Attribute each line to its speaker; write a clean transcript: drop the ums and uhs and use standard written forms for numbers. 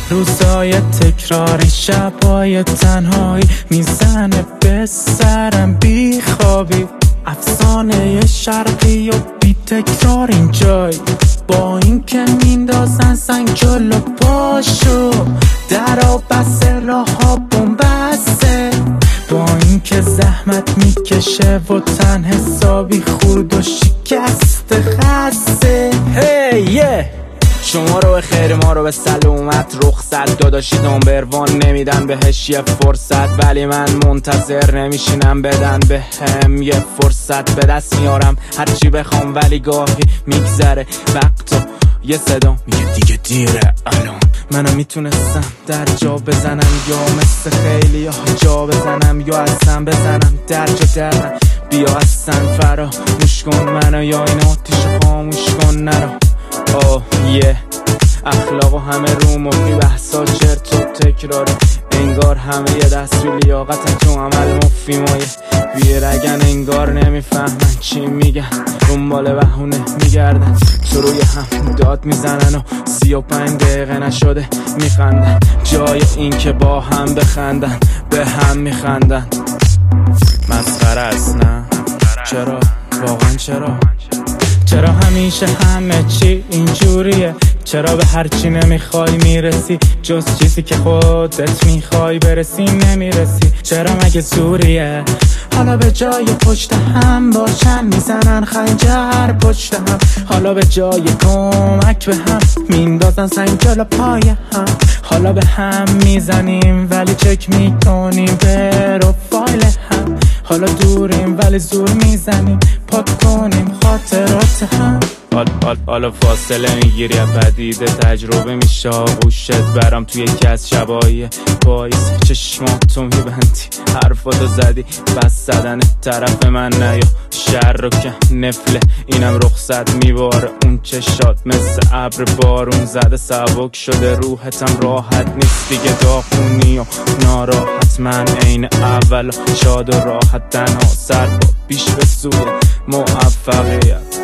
Speaker 1: روزای تکراری، شبای تنهایی میزنه به سرم بی خوابی. افسانه شرقی و بی تکرار اینجایی، با این که میندازن سنگ جلو پاشو، درا بسته راه ها بومبسته، با این که زحمت میکشه و تن حسابی خورد و شکست خسته. شما رو به خیر ما رو به سلامت، رخصت داداشی نامبروان نمیدن بهش یه فرصت، ولی من منتظر نمیشینم بدن به هم یه فرصت. به دست میارم هرچی بخوام ولی گاهی میگذره وقتا، یه صدا میگه دیگه دیره الان. منو میتونستم در جا بزنم یا مثل خیلی ها جا بزنم، یا اصلا بزنم در جا درم. بیا اصلا فراموش کن منو، یا این آتیش خاموش کن نرو. اخلاق و همه روم و بی بحثا چرت و تکراره، انگار همه یه دستوی لیاقتن تو عمل مفیمایه بیرگن، انگار نمیفهمن چی میگن، دنبال بهونه میگردن، تو روی هم داد میزنن و 35 دقیقه نشده میخندن، جای این که با هم بخندن به هم میخندن. مسخره است نه؟ چرا؟ واقعا چرا همیشه همه چی اینجوریه؟ چرا به هرچی نمیخوای میرسی، جز چیزی که خودت میخوای برسی نمیرسی؟ چرا مگه زوریه؟ حالا به جای پشت هم باشن میزنن خنجر پشت هم، حالا به جای کمک به هم میندازن سنگ جلو پای هم، حالا به هم میزنیم ولی چک میکنیم به پروفایل هم، حالا دوریم ولی زور میزنیم پاک کنیم خاطرات هم. حالا فاصله میگیری پدیده، تجربه میشه آغوشت برام توی یکی از شبایی پاییز، چشماتو میبندی حرفاتو زدی بس زدن طرف من نیا، شر رو که نفله اینم رخصت میباره، اون چشات مثل ابر بارون زده سبک شده، روحتم راحت نیست دیگه داغونی و ناراحت، من عین اول شاد و راحت تنها سر با پیش به سوی موفقیت.